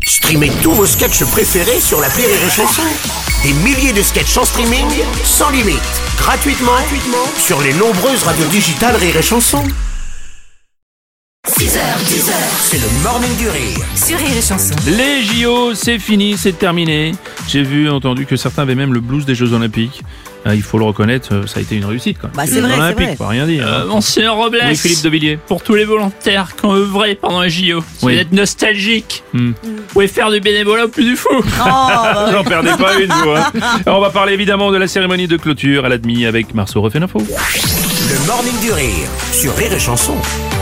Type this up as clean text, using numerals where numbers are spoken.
Streamez tous vos sketchs préférés sur l'appli Rire et Chanson. Des milliers de sketchs en streaming, sans limite, gratuitement sur les nombreuses radios digitales Rire et Chanson. 6h10, c'est le Morning du Rire Sur Rire et Chanson. Les JO, c'est fini, c'est terminé. J'ai entendu que certains avaient même le blues des Jeux Olympiques. Il faut le reconnaître, ça a été une réussite, quoi. Bah, c'est vrai, Olympique, c'est vrai. faut rien dire. Monsieur Robles, Oui, Philippe de Villiers. pour tous les volontaires qui ont œuvré pendant les JO, si Oui. vous êtes nostalgique, vous pouvez faire du bénévolat au plus du fou. N'en perdez pas une, vous. Hein. Alors, on va parler évidemment de la cérémonie de clôture à la demi avec Marceau refait l'info. Le Morning du Rire sur Rire et Chanson.